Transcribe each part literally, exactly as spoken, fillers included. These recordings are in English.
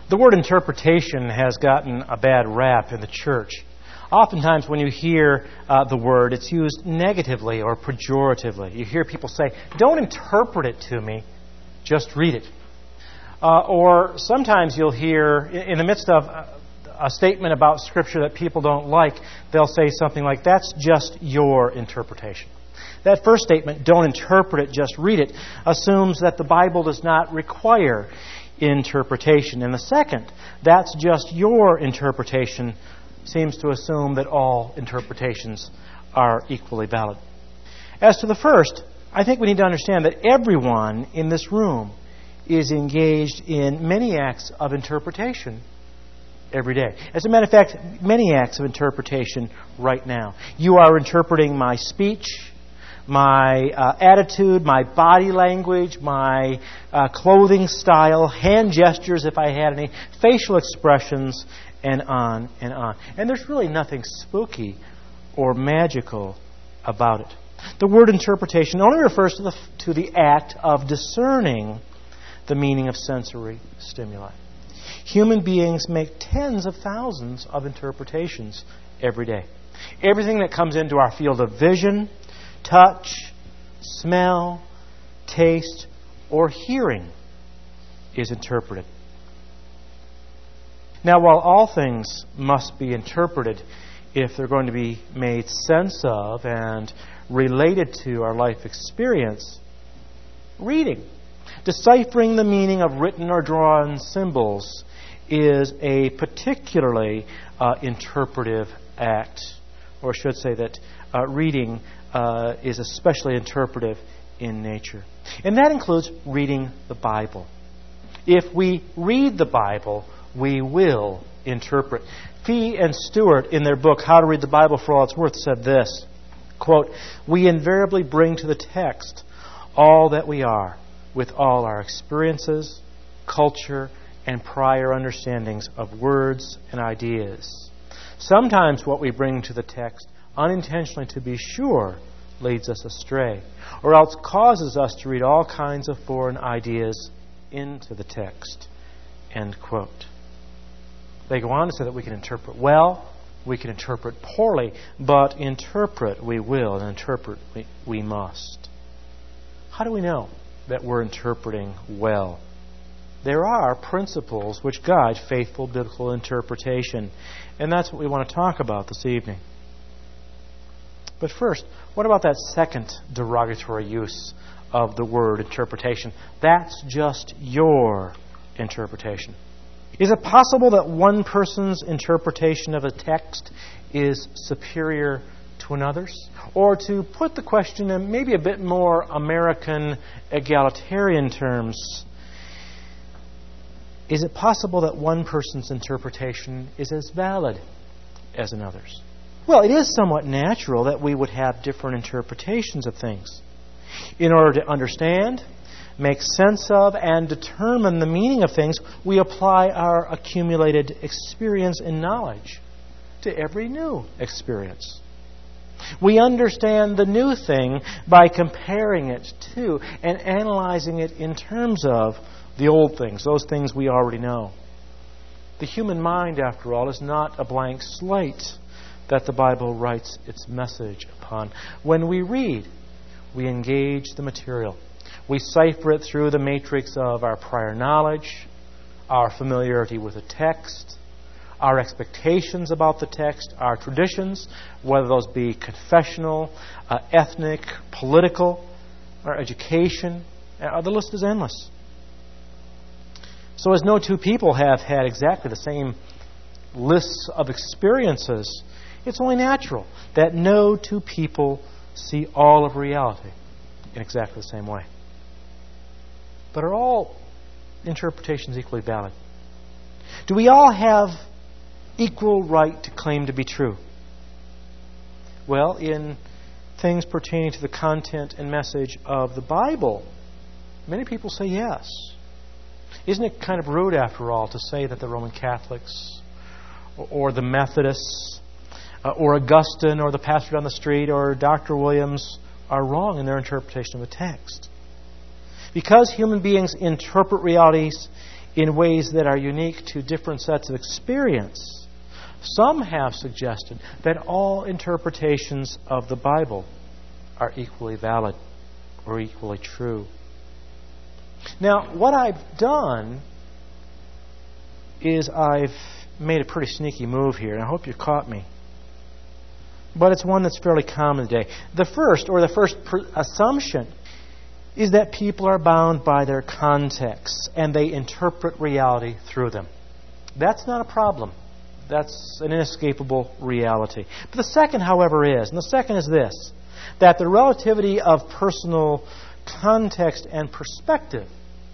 The word interpretation has gotten a bad rap in the church. Oftentimes when you hear uh, the word, it's used negatively or pejoratively. You hear people say, don't interpret it to me, just read it. Uh, or sometimes you'll hear, in the midst of a statement about Scripture that people don't like, they'll say something like, that's just your interpretation. That first statement, don't interpret it, just read it, assumes that the Bible does not require interpretation. And the second, that's just your interpretation, seems to assume that all interpretations are equally valid. As to the first, I think we need to understand that everyone in this room is engaged in many acts of interpretation every day. As a matter of fact, many acts of interpretation right now. You are interpreting my speech, my uh, attitude, my body language, my uh, clothing style, hand gestures if I had any, facial expressions, and on and on. And there's really nothing spooky or magical about it. The word interpretation only refers to the, to the act of discerning the meaning of sensory stimuli. Human beings make tens of thousands of interpretations every day. Everything that comes into our field of vision, touch, smell, taste, or hearing is interpreted. Now, while all things must be interpreted if they're going to be made sense of and related to our life experience, reading, deciphering the meaning of written or drawn symbols is a particularly uh, interpretive act. Or I should say that uh, reading uh, is especially interpretive in nature. And that includes reading the Bible. If we read the Bible, we will interpret. Fee and Stewart, in their book, How to Read the Bible for All It's Worth, said this, quote, we invariably bring to the text all that we are, with all our experiences, culture, and prior understandings of words and ideas. Sometimes what we bring to the text, unintentionally to be sure, leads us astray, or else causes us to read all kinds of foreign ideas into the text. End quote. They go on to say that we can interpret well, we can interpret poorly, but interpret we will, and interpret we, we must. How do we know that we're interpreting well? There are principles which guide faithful biblical interpretation, and that's what we want to talk about this evening. But first, what about that second derogatory use of the word interpretation? That's just your interpretation. Is it possible that one person's interpretation of a text is superior to another's? Or to put the question in maybe a bit more American egalitarian terms, is it possible that one person's interpretation is as valid as another's? Well, it is somewhat natural that we would have different interpretations of things. In order to understand, make sense of, and determine the meaning of things, we apply our accumulated experience and knowledge to every new experience. We understand the new thing by comparing it to and analyzing it in terms of the old things, those things we already know. The human mind, after all, is not a blank slate that the Bible writes its message upon. When we read, we engage the material. We cipher it through the matrix of our prior knowledge, our familiarity with the text, our expectations about the text, our traditions, whether those be confessional, uh, ethnic, political, our education. Uh, the list is endless. So as no two people have had exactly the same lists of experiences, it's only natural that no two people see all of reality in exactly the same way. But are all interpretations equally valid? Do we all have equal right to claim to be true? Well, in things pertaining to the content and message of the Bible, many people say yes. Isn't it kind of rude, after all, to say that the Roman Catholics or the Methodists uh, or Augustine or the pastor down the street or Doctor Williams are wrong in their interpretation of a text? Because human beings interpret realities in ways that are unique to different sets of experience, some have suggested that all interpretations of the Bible are equally valid or equally true. Now, what I've done is I've made a pretty sneaky move here, and I hope you caught me. But it's one that's fairly common today. The first, or the first per- assumption, is that people are bound by their contexts, and they interpret reality through them. That's not a problem. That's an inescapable reality. But the second, however, is, and the second is this, that the relativity of personal context and perspective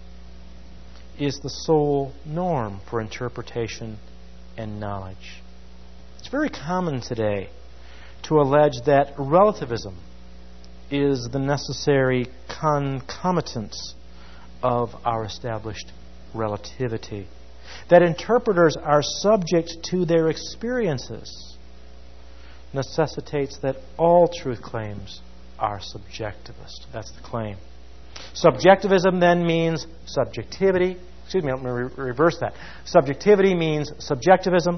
is the sole norm for interpretation and knowledge. It's very common today to allege that relativism is the necessary concomitance of our established relativity. That interpreters are subject to their experiences necessitates that all truth claims are subjectivist. That's the claim. Subjectivism then means subjectivity. Excuse me, let me re- reverse that. Subjectivity means subjectivism,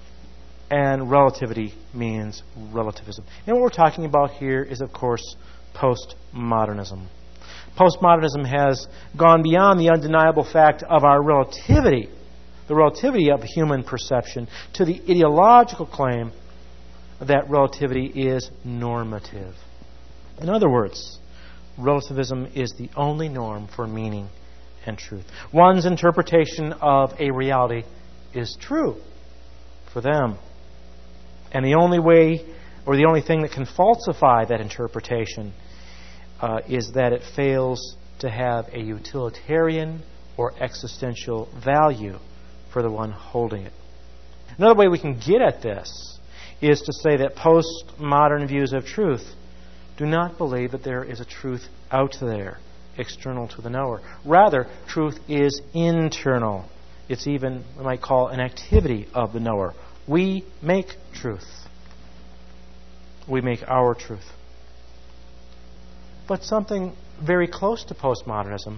and relativity means relativism. And what we're talking about here is, of course, postmodernism. Postmodernism has gone beyond the undeniable fact of our relativity, the relativity of human perception, to the ideological claim that relativity is normative. In other words, relativism is the only norm for meaning and truth. One's interpretation of a reality is true for them. And the only way, or the only thing that can falsify that interpretation uh, is that it fails to have a utilitarian or existential value for the one holding it. Another way we can get at this is to say that postmodern views of truth do not believe that there is a truth out there, external to the knower. Rather, truth is internal. It's even, we might call, an activity of the knower. We make truth. We make our truth. But something very close to postmodernism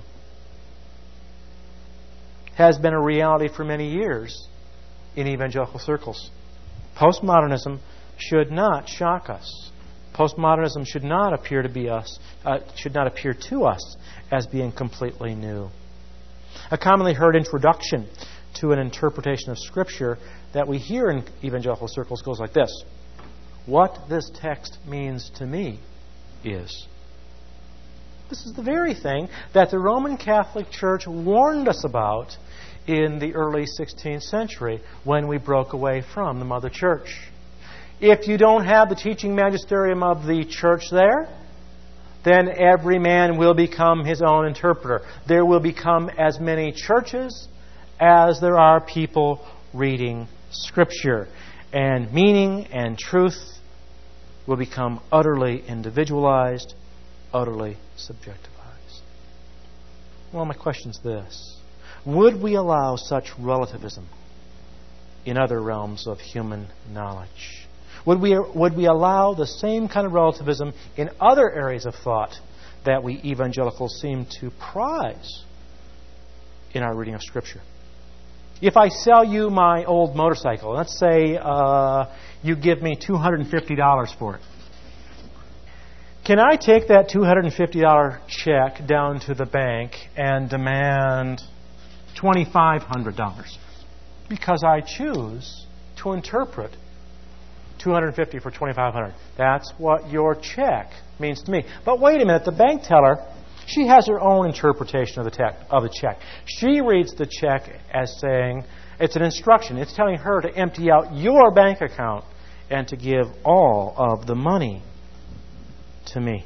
has been a reality for many years in evangelical circles. Postmodernism should not shock us. Postmodernism should not appear to be us, uh, should not appear to us as being completely new. A commonly heard introduction to an interpretation of Scripture that we hear in evangelical circles goes like this: what this text means to me is. This is the very thing that the Roman Catholic Church warned us about in the early sixteenth century when we broke away from the Mother Church. If you don't have the teaching magisterium of the church there, then every man will become his own interpreter. There will become as many churches as there are people reading Scripture. And meaning and truth will become utterly individualized, utterly subjectivized. Well, my question's this: would we allow such relativism in other realms of human knowledge? Would we, would we allow the same kind of relativism in other areas of thought that we evangelicals seem to prize in our reading of Scripture? If I sell you my old motorcycle, let's say uh, you give me two hundred fifty dollars for it. Can I take that two hundred fifty dollars check down to the bank and demand two thousand five hundred dollars? Because I choose to interpret two hundred fifty dollars for two thousand five hundred dollars. That's what your check means to me. But wait a minute, the bank teller, she has her own interpretation of the, te- of the check. She reads the check as saying it's an instruction. It's telling her to empty out your bank account and to give all of the money to me.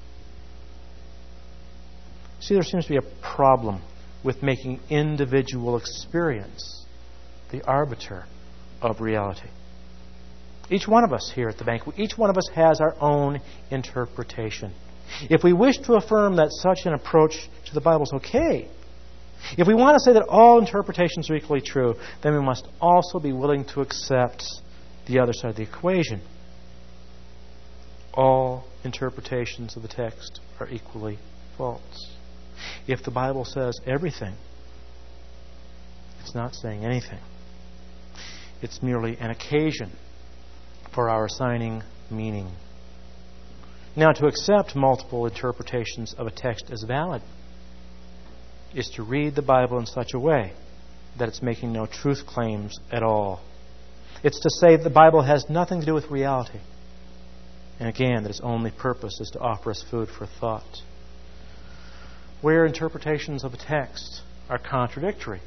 See, there seems to be a problem with making individual experience the arbiter of reality. Each one of us here at the bank, each one of us has our own interpretation. If we wish to affirm that such an approach to the Bible is okay, if we want to say that all interpretations are equally true, then we must also be willing to accept the other side of the equation. All interpretations of the text are equally false. If the Bible says everything, It's not saying anything. It's merely an occasion for our assigning meaning. Now, to accept multiple interpretations of a text as valid is to read the Bible in such a way that it's making no truth claims at all. It's to say that the Bible has nothing to do with reality. And again, that its only purpose is to offer us food for thought. Where interpretations of a text are contradictory,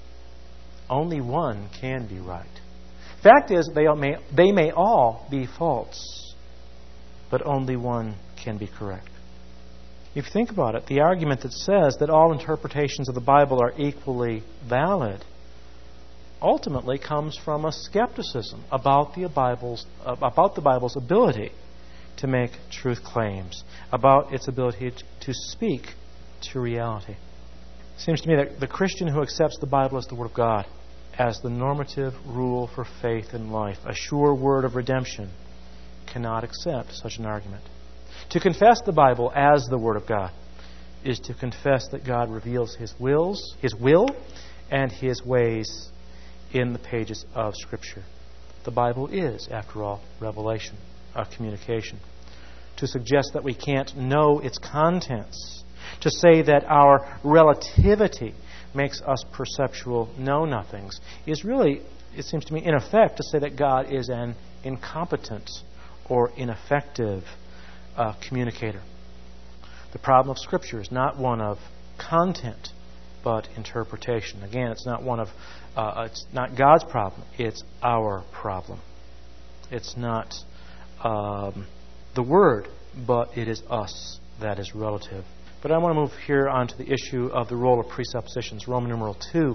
only one can be right. Fact is, they may, they may all be false, but only one can be correct. If you think about it, the argument that says that all interpretations of the Bible are equally valid ultimately comes from a skepticism about the Bible's, about the Bible's ability to make truth claims, about its ability to speak to reality. It seems to me that the Christian who accepts the Bible as the Word of God, as the normative rule for faith and life, a sure word of redemption, cannot accept such an argument. To confess the Bible as the Word of God is to confess that God reveals His wills, His will and His ways in the pages of Scripture. The Bible is, after all, revelation, a communication. To suggest that we can't know its contents, to say that our relativity makes us perceptual know-nothings, is really, it seems to me, in effect, to say that God is an incompetent or ineffective uh, communicator. The problem of Scripture is not one of content, but interpretation. Again, it's not one of uh, it's not God's problem; it's our problem. It's not um, the Word, but it is us that is relative. But I want to move here on to the issue of the role of presuppositions, Roman numeral two.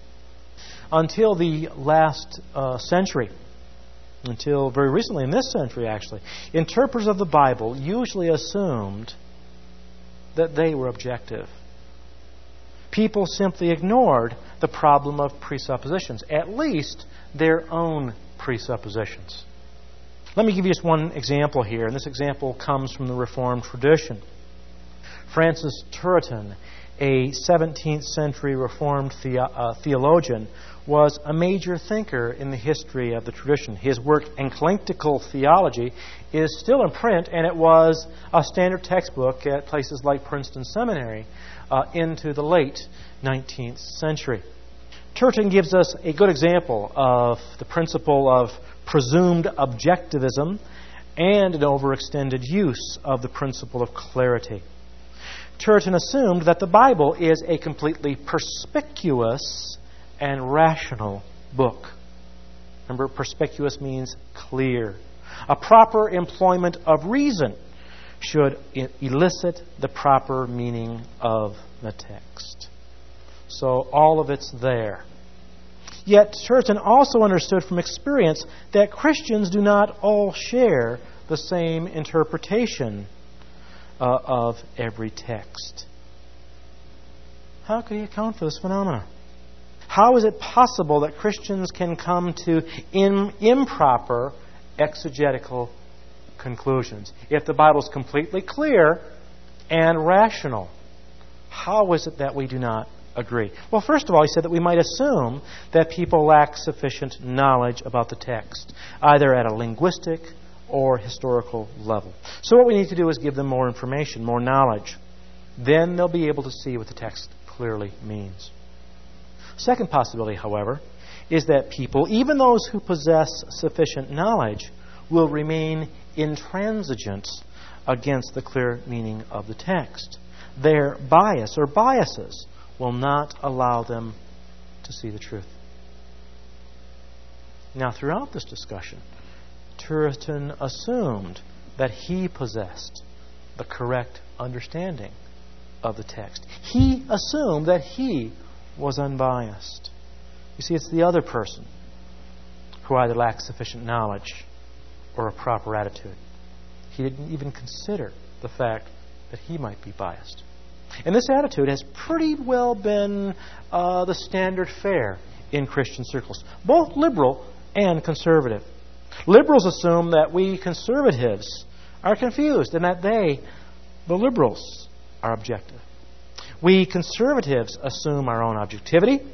Until the last uh, century, until very recently in this century actually, interpreters of the Bible usually assumed that they were objective. People simply ignored the problem of presuppositions, at least their own presuppositions. Let me give you just one example here, and this example comes from the Reformed tradition. Francis Turretin, a seventeenth century Reformed the- uh, theologian, was a major thinker in the history of the tradition. His work, Encyclical Theology, is still in print, and it was a standard textbook at places like Princeton Seminary uh, into the late nineteenth century. Turretin gives us a good example of the principle of presumed objectivism and an overextended use of the principle of clarity. Turretin assumed that the Bible is a completely perspicuous and rational book. Remember, perspicuous means clear. A proper employment of reason should elicit the proper meaning of the text. So all of it's there. Yet Turretin also understood from experience that Christians do not all share the same interpretation uh, of every text. How could he account for this phenomenon? How is it possible that Christians can come to in, improper exegetical conclusions? If the Bible is completely clear and rational, how is it that we do not agree? Well, first of all, he said that we might assume that people lack sufficient knowledge about the text, either at a linguistic or historical level. So what we need to do is give them more information, more knowledge. Then they'll be able to see what the text clearly means. Second possibility, however, is that people, even those who possess sufficient knowledge, will remain intransigent against the clear meaning of the text. Their bias or biases will not allow them to see the truth. Now, throughout this discussion, Turretin assumed that he possessed the correct understanding of the text. He assumed that he was unbiased. You see, it's the other person who either lacks sufficient knowledge or a proper attitude. He didn't even consider the fact that he might be biased. And this attitude has pretty well been uh, the standard fare in Christian circles, both liberal and conservative. Liberals assume that we conservatives are confused and that they, the liberals, are objective. We conservatives assume our own objectivity,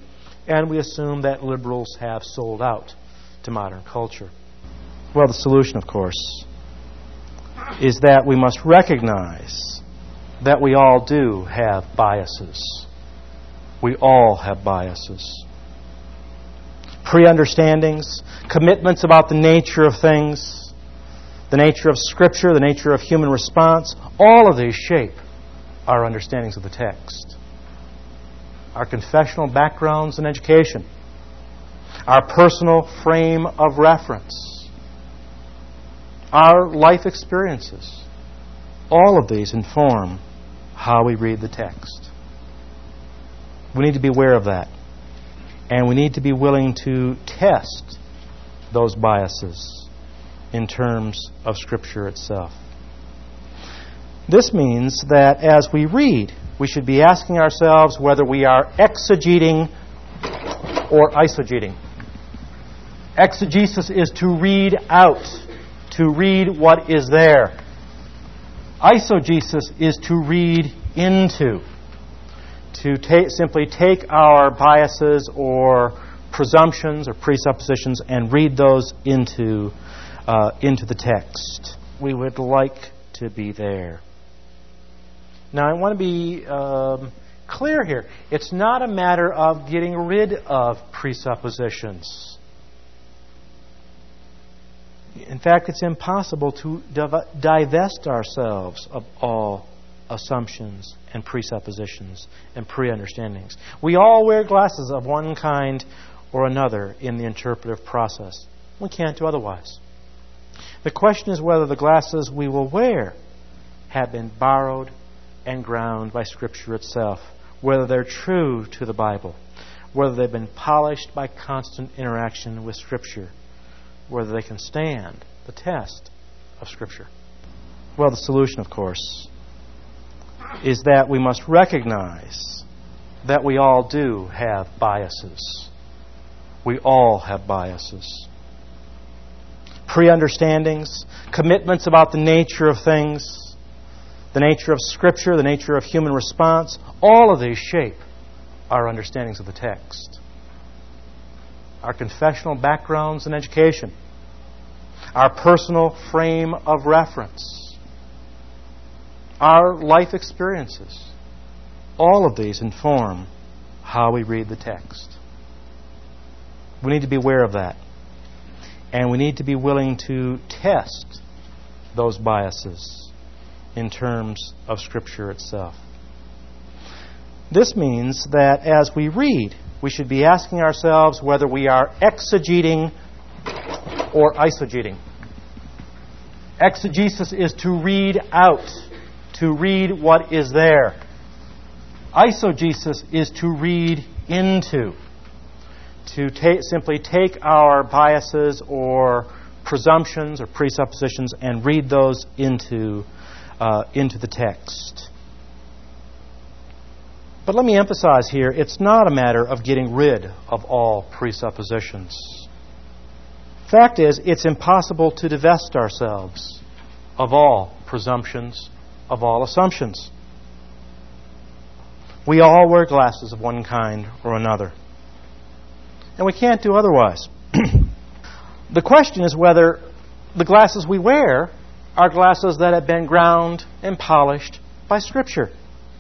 and we assume that liberals have sold out to modern culture. Well, the solution, of course, is that we must recognize that we all do have biases. We all have biases. Pre-understandings, commitments about the nature of things, the nature of Scripture, the nature of human response, all of these shape our understandings of the text. Our confessional backgrounds and education, our personal frame of reference, our life experiences, all of these inform how we read the text. We need to be aware of that. And we need to be willing to test those biases in terms of Scripture itself. This means that as we read, we should be asking ourselves whether we are exegeting or eisegeting. Exegesis is to read out, to read what is there. Eisegesis is to read into, to ta- simply take our biases or presumptions or presuppositions and read those into, uh, into the text. We would like to be there. Now, I want to be um, clear here. It's not a matter of getting rid of presuppositions. In fact, it's impossible to div- divest ourselves of all assumptions and presuppositions and pre-understandings. We all wear glasses of one kind or another in the interpretive process. We can't do otherwise. The question is whether the glasses we will wear have been borrowed and ground by Scripture itself, whether they're true to the Bible, whether they've been polished by constant interaction with Scripture, whether they can stand the test of Scripture. Well, the solution, of course, is that we must recognize that we all do have biases. We all have biases. Pre-understandings, commitments about the nature of things, the nature of Scripture, the nature of human response, all of these shape our understandings of the text. Our confessional backgrounds and education, our personal frame of reference, our life experiences, all of these inform how we read the text. We need to be aware of that. And we need to be willing to test those biases in terms of Scripture itself. This means that as we read, we should be asking ourselves whether we are exegeting or eisegeting. Exegesis is to read out, to read what is there. Eisegesis is to read into, to ta- simply take our biases or presumptions or presuppositions and read those into Uh, into the text. But let me emphasize here, it's not a matter of getting rid of all presuppositions. Fact is, it's impossible to divest ourselves of all presumptions, of all assumptions. We all wear glasses of one kind or another. And we can't do otherwise. The question is whether the glasses we wear are glasses that have been ground and polished by Scripture.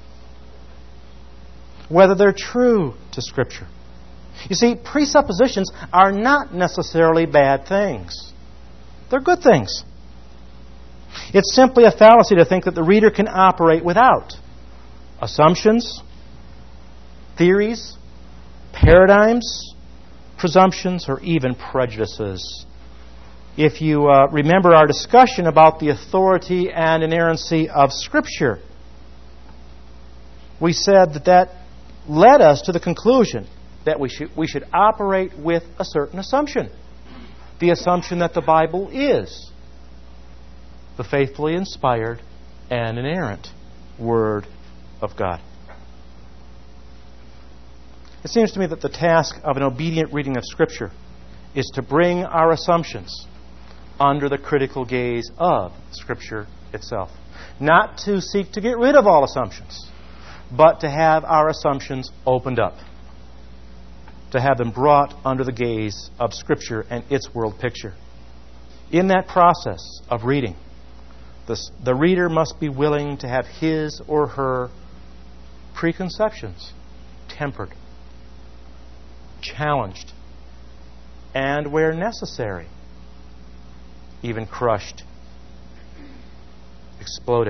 Whether they're true to Scripture. You see, presuppositions are not necessarily bad things. They're good things. It's simply a fallacy to think that the reader can operate without assumptions, theories, paradigms, presumptions, or even prejudices. If you uh, remember our discussion about the authority and inerrancy of Scripture, we said that that led us to the conclusion that we should, we should operate with a certain assumption. The assumption that the Bible is the faithfully inspired and inerrant Word of God. It seems to me that the task of an obedient reading of Scripture is to bring our assumptions under the critical gaze of Scripture itself. Not to seek to get rid of all assumptions, but to have our assumptions opened up. to have them brought under the gaze of Scripture and its world picture. In that process of reading, the, the reader must be willing to have his or her preconceptions tempered, challenged, and where necessary, even crushed, exploded.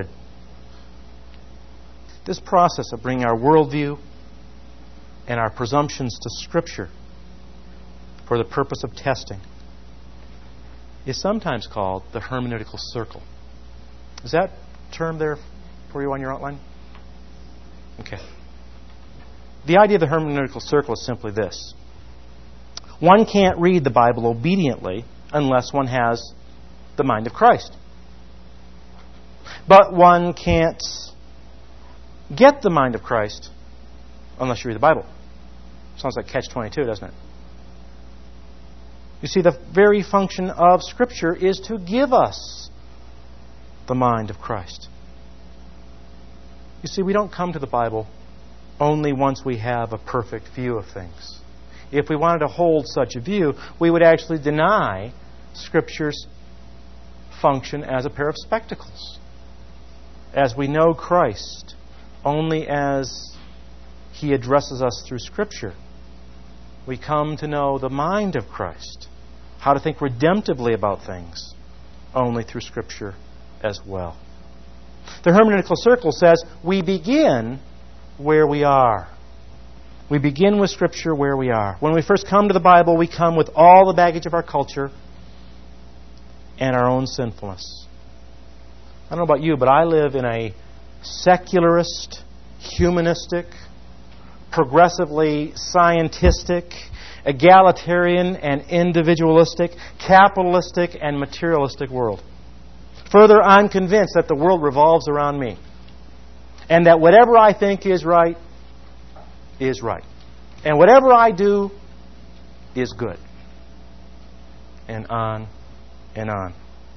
This process of bringing our worldview and our presumptions to Scripture for the purpose of testing is sometimes called the hermeneutical circle. Is that term there for you on your outline? Okay. The idea of the hermeneutical circle is simply this. One can't read the Bible obediently unless one has the mind of Christ. But one can't get the mind of Christ unless you read the Bible. Sounds like catch twenty-two, doesn't it? You see, the very function of Scripture is to give us the mind of Christ. You see, we don't come to the Bible only once we have a perfect view of things. If we wanted to hold such a view, we would actually deny Scripture's function as a pair of spectacles. As we know Christ only as He addresses us through Scripture, we come to know the mind of Christ, how to think redemptively about things, only through Scripture as well. The hermeneutical circle says we begin where we are. We begin with Scripture where we are. When we first come to the Bible, we come with all the baggage of our culture and our own sinfulness. I don't know about you, but I live in a secularist, humanistic, progressively scientistic, egalitarian and individualistic, capitalistic and materialistic world. Further, I'm convinced that the world revolves around me, and that whatever I think is right is right, and whatever I do is good, and on and on.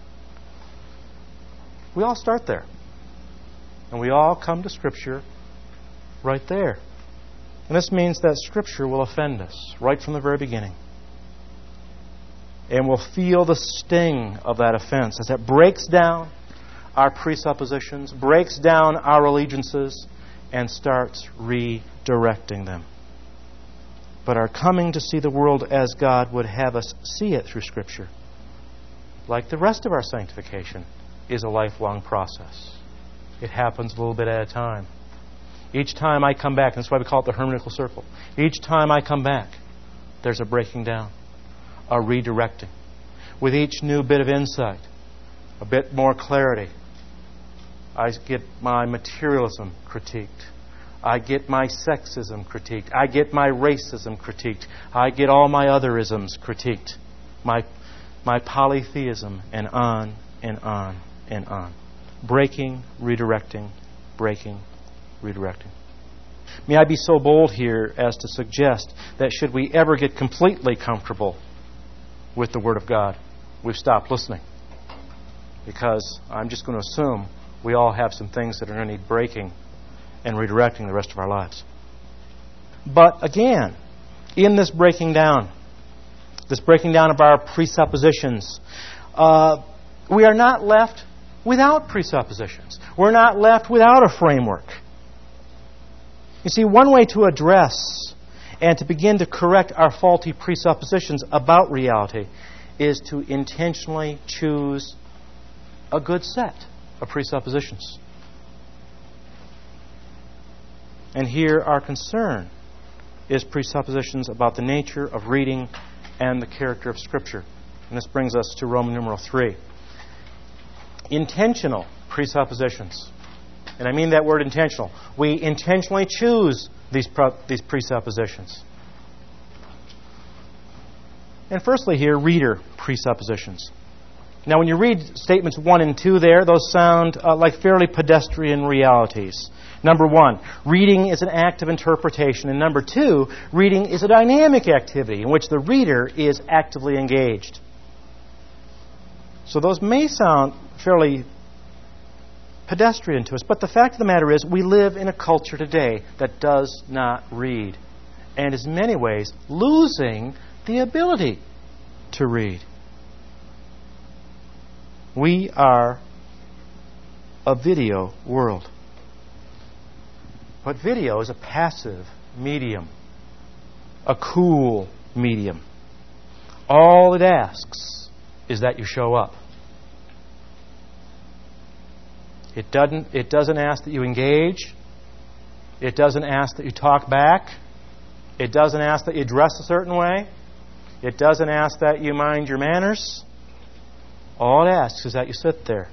We all start there, and we all come to Scripture right there. And this means that Scripture will offend us right from the very beginning. And we'll feel the sting of that offense as it breaks down our presuppositions, breaks down our allegiances, and starts redirecting them. But our coming to see the world as God would have us see it through Scripture, like the rest of our sanctification, is a lifelong process. It happens a little bit at a time. Each time I come back, and that's why we call it the hermeneutical circle. Each time I come back, there's a breaking down, a redirecting. With each new bit of insight, a bit more clarity, I get my materialism critiqued. I get my sexism critiqued. I get my racism critiqued. I get all my otherisms critiqued. My, my polytheism, and on and on and on. Breaking, redirecting, breaking, redirecting. May I be so bold here as to suggest that should we ever get completely comfortable with the Word of God, we've stopped listening. Because I'm just going to assume we all have some things that are going to need breaking and redirecting the rest of our lives. But again, in this breaking down, this breaking down of our presuppositions, uh, we are not left without presuppositions. We're not left without a framework. You see, one way to address and to begin to correct our faulty presuppositions about reality is to intentionally choose a good set of presuppositions. And here our concern is presuppositions about the nature of reading and the character of Scripture. And this brings us to Roman numeral three. Intentional presuppositions. And I mean that word intentional. We intentionally choose these, pro- these presuppositions. And firstly here, reader presuppositions. Now when you read statements one and two there, those sound uh, like fairly pedestrian realities. Number one, reading is an act of interpretation. And number two, reading is a dynamic activity in which the reader is actively engaged. So those may sound fairly pedestrian to us, but the fact of the matter is we live in a culture today that does not read. and in many ways losing the ability to read. We are a video world. But video is a passive medium, a cool medium. All it asks is that you show up. It doesn't, it doesn't ask that you engage. It doesn't ask that you talk back. It doesn't ask that you dress a certain way. It doesn't ask that you mind your manners. All it asks is that you sit there.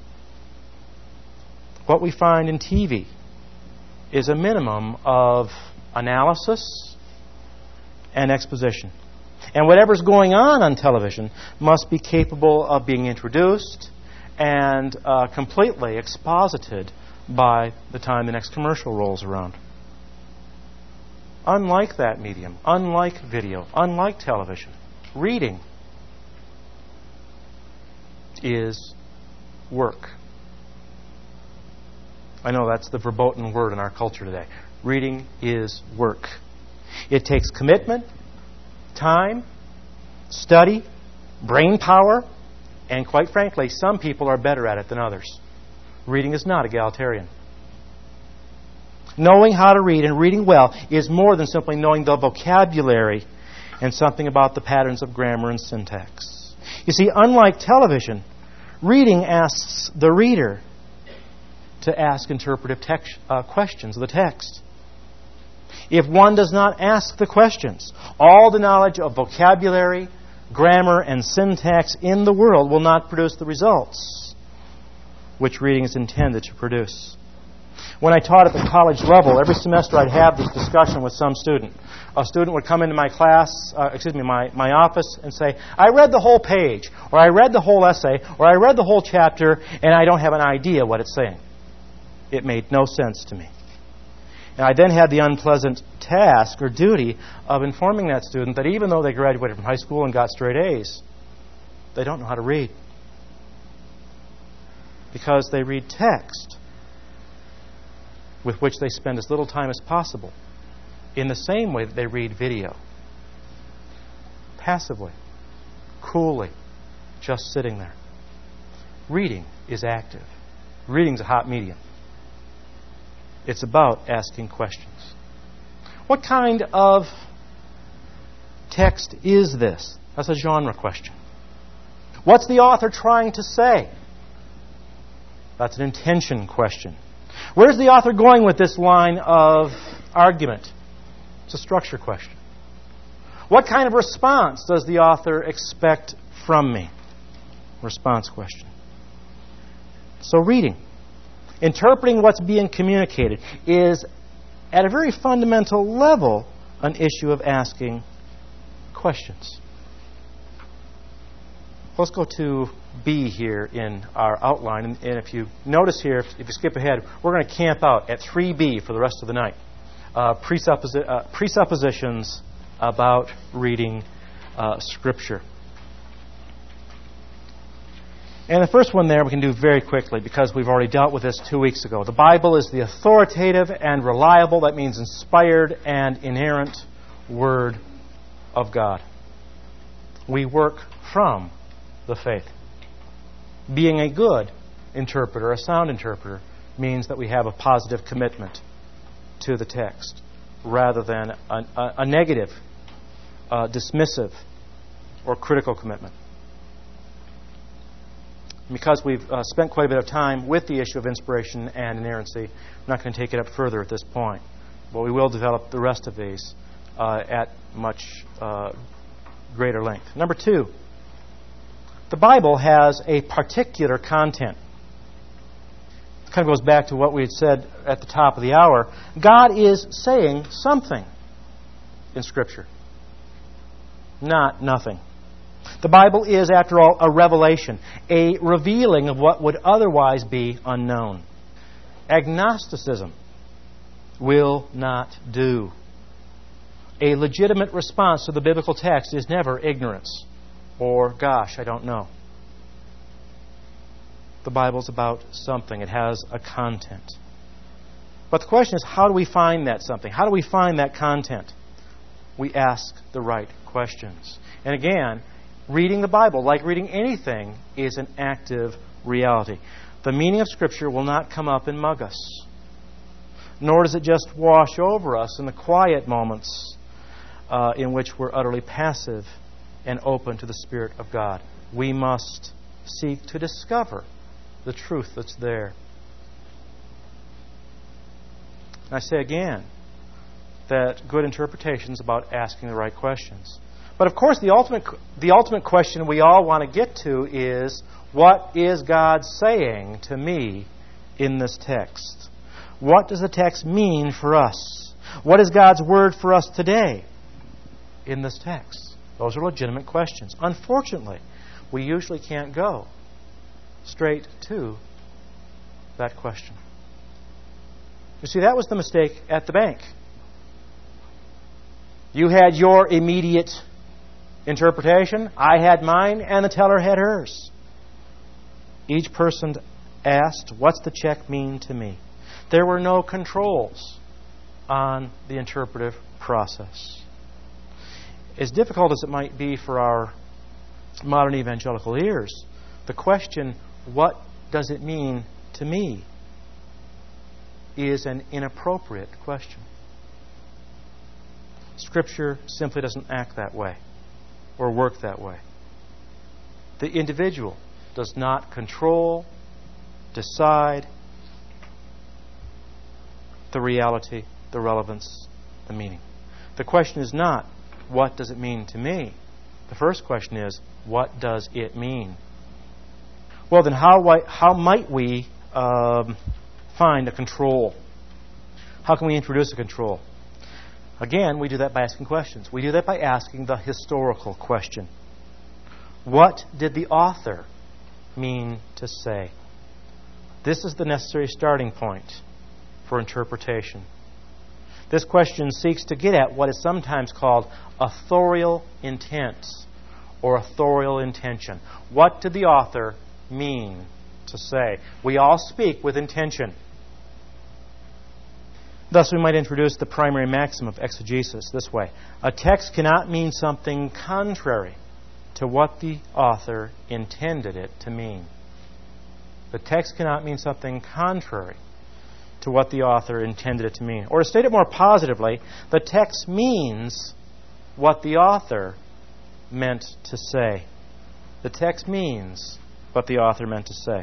What we find in T V is a minimum of analysis and exposition. And whatever's going on on television must be capable of being introduced and uh, completely exposited by the time the next commercial rolls around. Unlike that medium, unlike video, unlike television, reading is work. I know that's the verboten word in our culture today. Reading is work. It takes commitment, time, study, brain power, and quite frankly, some people are better at it than others. Reading is not egalitarian. Knowing how to read and reading well is more than simply knowing the vocabulary and something about the patterns of grammar and syntax. You see, unlike television, reading asks the reader to ask interpretive text, uh, questions of the text. If one does not ask the questions, all the knowledge of vocabulary, grammar, and syntax in the world will not produce the results which reading is intended to produce. When I taught at the college level, every semester I'd have this discussion with some student. A student would come into my class, uh, excuse me, my, my office and say, I read the whole page, or I read the whole essay, or I read the whole chapter, and I don't have an idea what it's saying. It made no sense to me. And I then had the unpleasant task or duty of informing that student that even though they graduated from high school and got straight A's, they don't know how to read. Because they read text with which they spend as little time as possible in the same way that they read video. Passively, coolly, just sitting there. Reading is active. Reading's a hot medium. It's about asking questions. What kind of text is this? That's a genre question. What's the author trying to say? That's an intention question. Where's the author going with this line of argument? It's a structure question. What kind of response does the author expect from me? Response question. So reading, interpreting what's being communicated, is at a very fundamental level an issue of asking questions. Let's go to B here in our outline. And, and if you notice here, if, if you skip ahead, we're going to camp out at three B for the rest of the night. Uh, presupposi- uh, presuppositions about reading uh, Scripture. And the first one there we can do very quickly because we've already dealt with this two weeks ago. The Bible is the authoritative and reliable, that means inspired and inerrant, Word of God. We work from the faith. Being a good interpreter, a sound interpreter, means that we have a positive commitment to the text rather than a, a, a negative, uh, dismissive, or critical commitment. Because we've uh, spent quite a bit of time with the issue of inspiration and inerrancy, I'm not going to take it up further at this point. But we will develop the rest of these uh, at much uh, greater length. Number two, the Bible has a particular content. It kind of goes back to what we had said at the top of the hour. God is saying something in Scripture, not nothing. The Bible is, after all, a revelation, a revealing of what would otherwise be unknown. Agnosticism will not do. A legitimate response to the biblical text is never ignorance or, gosh, I don't know. The Bible's about something. It has a content. But the question is, how do we find that something? How do we find that content? we ask the right questions. And again, reading the Bible, like reading anything, is an active reality. The meaning of Scripture will not come up and mug us, nor does it just wash over us in the quiet moments uh, in which we're utterly passive and open to the Spirit of God. We must seek to discover the truth that's there. And I say again that good interpretation is about asking the right questions. But of course, the ultimate the ultimate question we all want to get to is, what is God saying to me in this text? What does the text mean for us? What is God's word for us today in this text? Those are legitimate questions. Unfortunately, we usually can't go straight to that question. You see, that was the mistake at the bank. You had your immediate interpretation, I had mine, and the teller had hers. Each person asked, what's the check mean to me? There were no controls on the interpretive process. As difficult as it might be for our modern evangelical ears, the question, what does it mean to me, is an inappropriate question. Scripture simply doesn't act that way or work that way. The individual does not control, decide the reality, the relevance, the meaning. The question is not, what does it mean to me? The first question is, what does it mean? Well, then how, how might we um, find a control? How can we introduce a control? Again, we do that by asking questions. We do that by asking the historical question. What did the author mean to say? This is the necessary starting point for interpretation. This question seeks to get at what is sometimes called authorial intent or authorial intention. What did the author mean to say? We all speak with intention. Thus, we might introduce the primary maxim of exegesis this way. A text cannot mean something contrary to what the author intended it to mean. The text cannot mean something contrary to what the author intended it to mean. Or to state it more positively, the text means what the author meant to say. The text means what the author meant to say.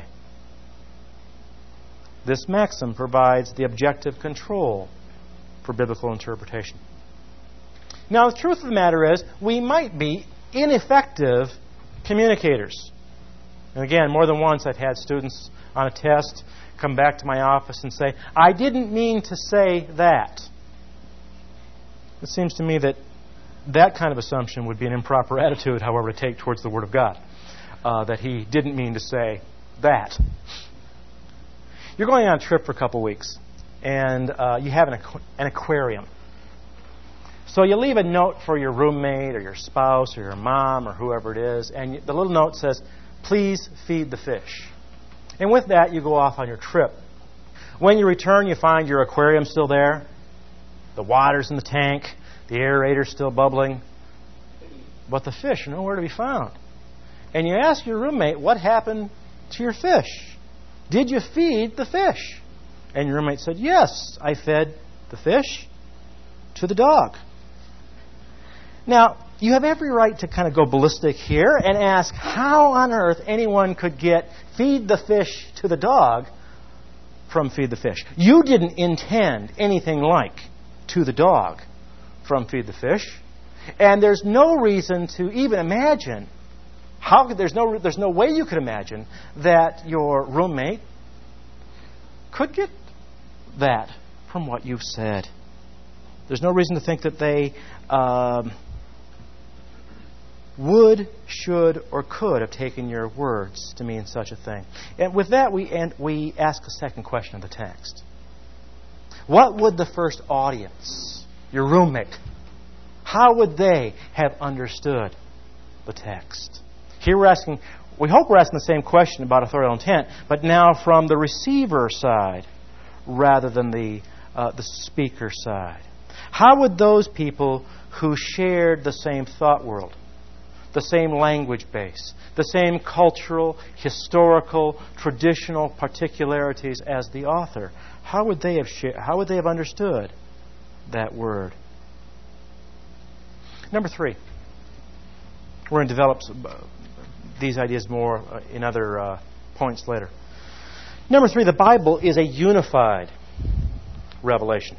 This maxim provides the objective control for biblical interpretation. Now, the truth of the matter is, we might be ineffective communicators. And again, more than once I've had students on a test come back to my office and say, I didn't mean to say that. It seems to me that that kind of assumption would be an improper attitude, however, to take towards the Word of God. Uh, that he didn't mean to say that. You're going on a trip for a couple weeks, and uh, you have an, aqu- an aquarium. So you leave a note for your roommate or your spouse or your mom or whoever it is, and you, the little note says, please feed the fish. And with that, you go off on your trip. When you return, you find your aquarium still there, the water's in the tank, the aerator's still bubbling, but the fish are nowhere to be found. And you ask your roommate, what happened to your fish? Did you feed the fish? And your roommate said, yes, I fed the fish to the dog. Now, you have every right to kind of go ballistic here and ask how on earth anyone could get feed the fish to the dog from feed the fish. You didn't intend anything like to the dog from feed the fish. And there's no reason to even imagine How could, there's no there's no way you could imagine that your roommate could get that from what you've said. There's no reason to think that they um, would, should, or could have taken your words to mean such a thing. And with that, we and we ask a second question of the text. What would the first audience, your roommate, how would they have understood the text? Here we're asking, we hope we're asking the same question about authorial intent, but now from the receiver side rather than the uh, the speaker side. How would those people who shared the same thought world, the same language base, the same cultural, historical, traditional particularities as the author. How would they have shared, how would they have understood that word? Number three. We're going to develop these ideas more in other uh, points later. Number three, the Bible is a unified revelation.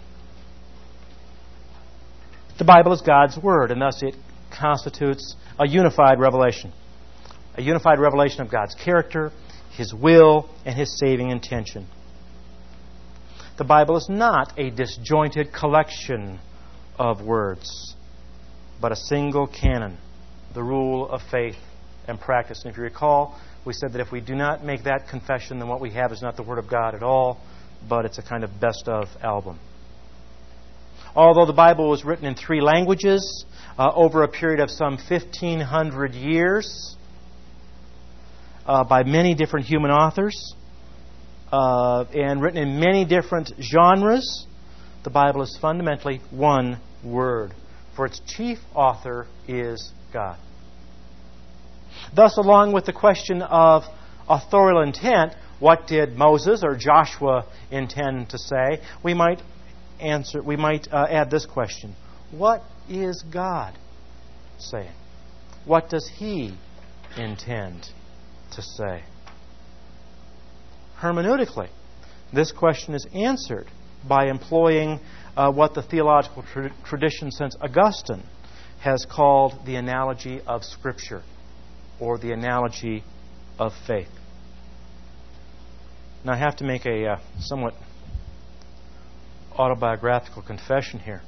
The Bible is God's Word, and thus it constitutes a unified revelation. A unified revelation of God's character, His will, and His saving intention. The Bible is not a disjointed collection of words, but a single canon, the rule of faith and practice. And if you recall, we said that if we do not make that confession, then what we have is not the Word of God at all, but it's a kind of best-of album. Although the Bible was written in three languages uh, over a period of some fifteen hundred years uh, by many different human authors uh, and written in many different genres, the Bible is fundamentally one word, for its chief author is God. Thus, along with the question of authorial intent, what did Moses or Joshua intend to say, we might answer. We might uh, add this question: what is God saying? What does He intend to say? Hermeneutically, this question is answered by employing uh, what the theological tra- tradition since Augustine has called the analogy of Scripture, or the analogy of faith. Now, I have to make a uh, somewhat autobiographical confession here.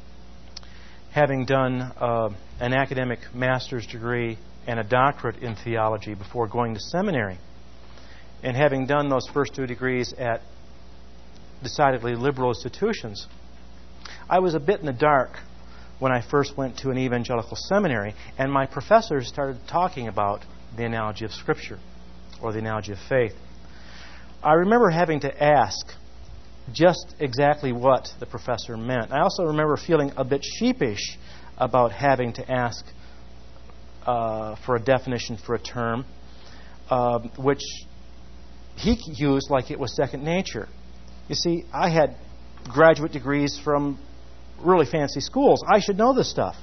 Having done uh, an academic master's degree and a doctorate in theology before going to seminary, and having done those first two degrees at decidedly liberal institutions, I was a bit in the dark when I first went to an evangelical seminary, and my professors started talking about the analogy of Scripture, or the analogy of faith. I remember having to ask just exactly what the professor meant. I also remember feeling a bit sheepish about having to ask uh, for a definition for a term, uh, which he used like it was second nature. You see, I had graduate degrees from really fancy schools. I should know this stuff.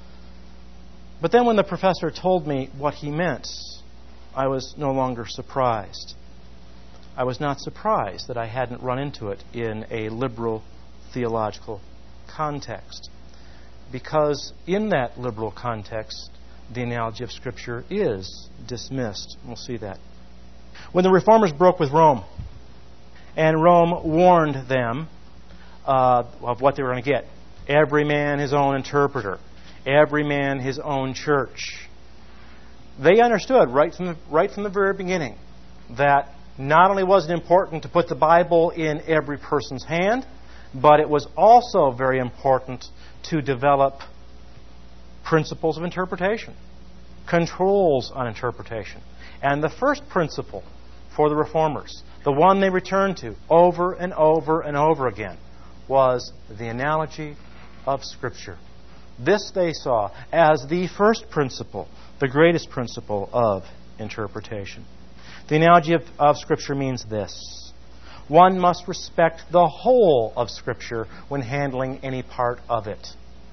But then when the professor told me what he meant, I was no longer surprised. I was not surprised that I hadn't run into it in a liberal theological context, because in that liberal context, the analogy of Scripture is dismissed. We'll see that. When the Reformers broke with Rome, and Rome warned them uh, of what they were going to get, every man his own interpreter, every man his own church, they understood right from the, right from the very beginning that not only was it important to put the Bible in every person's hand, but it was also very important to develop principles of interpretation, controls on interpretation. And the first principle for the Reformers, the one they returned to over and over and over again, was the analogy of Scripture. This they saw as the first principle, the greatest principle of interpretation. The analogy of, of Scripture means this: one must respect the whole of Scripture when handling any part of it.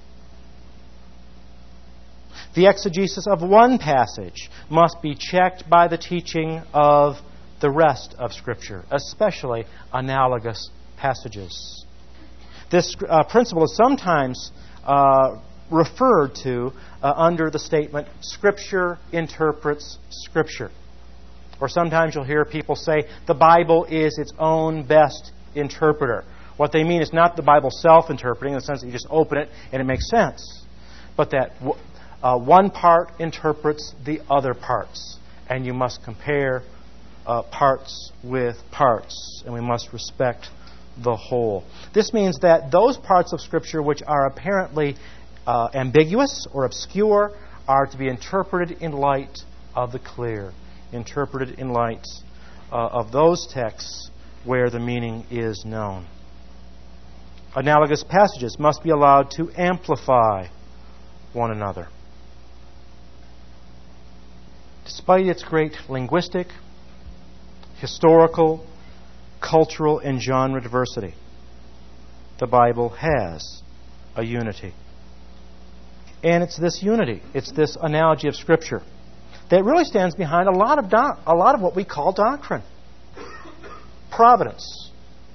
The exegesis of one passage must be checked by the teaching of the rest of Scripture, especially analogous passages. This uh, principle is sometimes uh, referred to uh, under the statement, Scripture interprets Scripture. Or sometimes you'll hear people say, the Bible is its own best interpreter. What they mean is not the Bible self-interpreting, in the sense that you just open it and it makes sense, but that uh, one part interprets the other parts, and you must compare uh, parts with parts, and we must respect the whole. This means that those parts of Scripture which are apparently uh, ambiguous or obscure are to be interpreted in light of the clear, interpreted in light uh, of those texts where the meaning is known. Analogous passages must be allowed to amplify one another. Despite its great linguistic, historical, cultural, and genre diversity, the Bible has a unity. And it's this unity, it's this analogy of Scripture that really stands behind a lot of doc- a lot of what we call doctrine. Providence,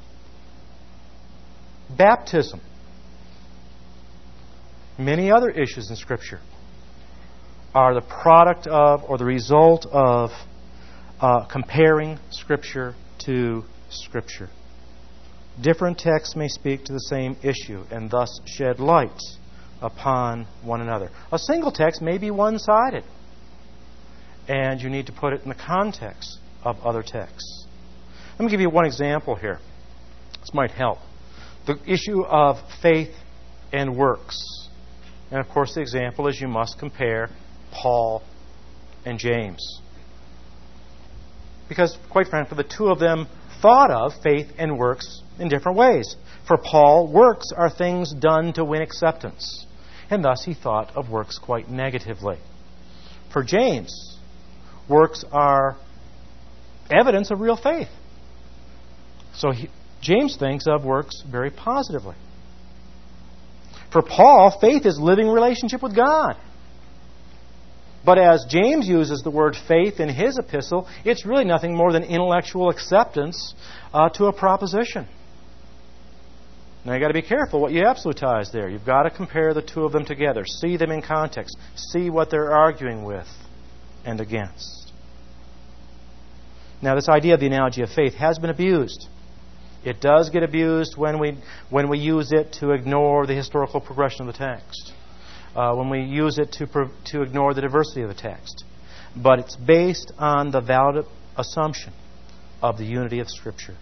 baptism, many other issues in Scripture are the product of or the result of uh, comparing Scripture to Scripture. Different texts may speak to the same issue and thus shed light upon one another. A single text may be one-sided, and you need to put it in the context of other texts. Let me give you one example here. This might help. The issue of faith and works. And of course the example is you must compare Paul and James. Because, quite frankly, the two of them thought of faith and works in different ways. For Paul, works are things done to win acceptance. And thus he thought of works quite negatively. For James, works are evidence of real faith. So he, James thinks of works very positively. For Paul, faith is living relationship with God. But as James uses the word faith in his epistle, it's really nothing more than intellectual acceptance uh, to a proposition. Now you've got to be careful what you absolutize there. You've got to compare the two of them together. See them in context. See what they're arguing with and against. Now this idea of the analogy of faith has been abused. It does get abused when we when we use it to ignore the historical progression of the text. Uh, when we use it to pro- to ignore the diversity of the text. But it's based on the valid assumption of the unity of Scripture.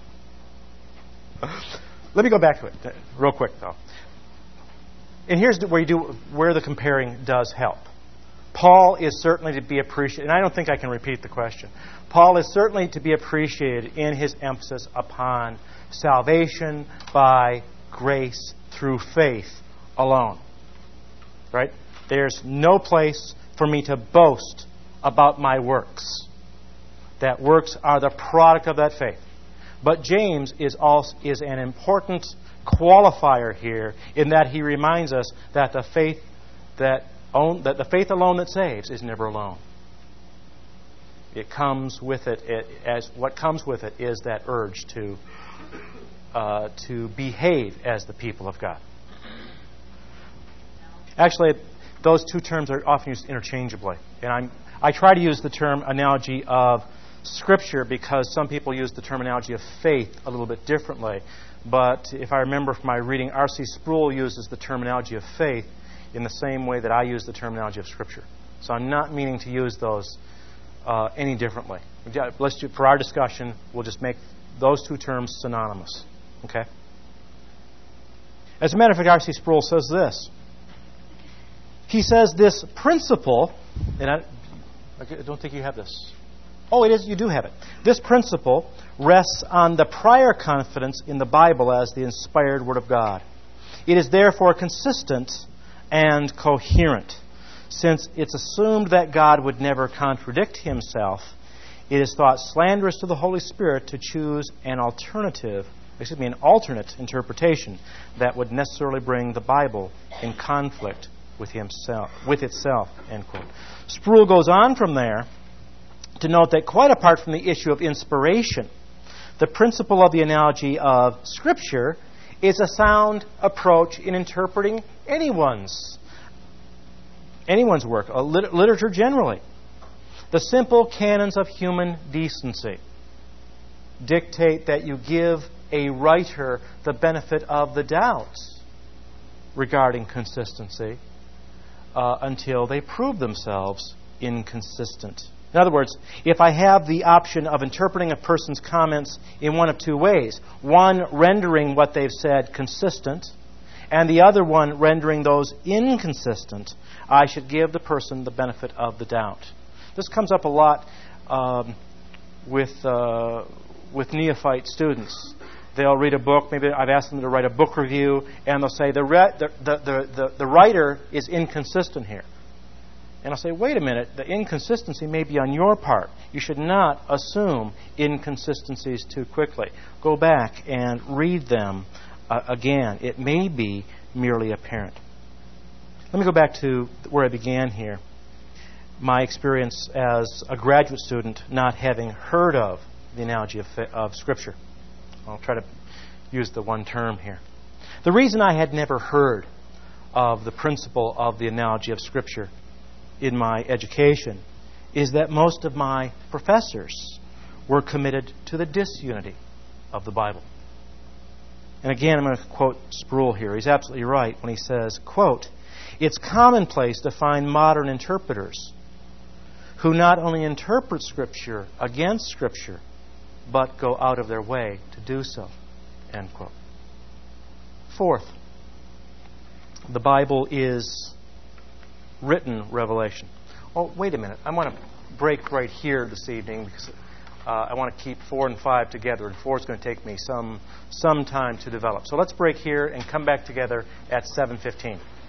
Let me go back to it real quick, though. And here's where you do where the comparing does help. Paul is certainly to be appreciated, and I don't think I can repeat the question. Paul is certainly to be appreciated in his emphasis upon salvation by grace through faith alone. Right? There's no place for me to boast about my works. That works are the product of that faith. But James is also is an important qualifier here in that he reminds us that the faith that own, that the faith alone that saves is never alone. It comes with it, it as what comes with it is that urge to uh, to behave as the people of God. Actually, those two terms are often used interchangeably, and I'm I try to use the term analogy of Scripture because some people use the terminology of faith a little bit differently. But if I remember from my reading, R C Sproul uses the terminology of faith in the same way that I use the terminology of Scripture. So I'm not meaning to use those uh, any differently. Let's do, for our discussion, we'll just make those two terms synonymous. Okay? As a matter of fact, R C Sproul says this. He says this principle, and I, I don't think you have this. Oh, it is. You do have it. This principle rests on the prior confidence in the Bible as the inspired Word of God. It is therefore consistent and coherent. Since it's assumed that God would never contradict Himself, it is thought slanderous to the Holy Spirit to choose an alternative, excuse me, an alternate interpretation that would necessarily bring the Bible in conflict with himself, with itself. End quote. Sproul goes on from there to note that quite apart from the issue of inspiration, the principle of the analogy of Scripture is a sound approach in interpreting anyone's anyone's work, a lit- literature generally. The simple canons of human decency dictate that you give a writer the benefit of the doubt regarding consistency uh, until they prove themselves inconsistent. In other words, if I have the option of interpreting a person's comments in one of two ways, one rendering what they've said consistent, and the other one rendering those inconsistent, I should give the person the benefit of the doubt. This comes up a lot um, with uh, with neophyte students. they'll read a book. Maybe I've asked them to write a book review, and they'll say the, re- the, the, the, the, the writer is inconsistent here. And I'll say, wait a minute, the inconsistency may be on your part. You should not assume inconsistencies too quickly. Go back and read them uh, again. It may be merely apparent. Let me go back to where I began here. My experience as a graduate student not having heard of the analogy of, of Scripture. I'll try to use the one term here. The reason I had never heard of the principle of the analogy of Scripture in my education is that most of my professors were committed to the disunity of the Bible. And again, I'm going to quote Sproul here. He's absolutely right when he says, quote, "It's commonplace to find modern interpreters who not only interpret Scripture against Scripture, but go out of their way to do so." End quote. Fourth, the Bible is written revelation. Oh, wait a minute. I want to break right here this evening because uh, I want to keep four and five together, and four is going to take me some some time to develop. So let's break here and come back together at seven fifteen.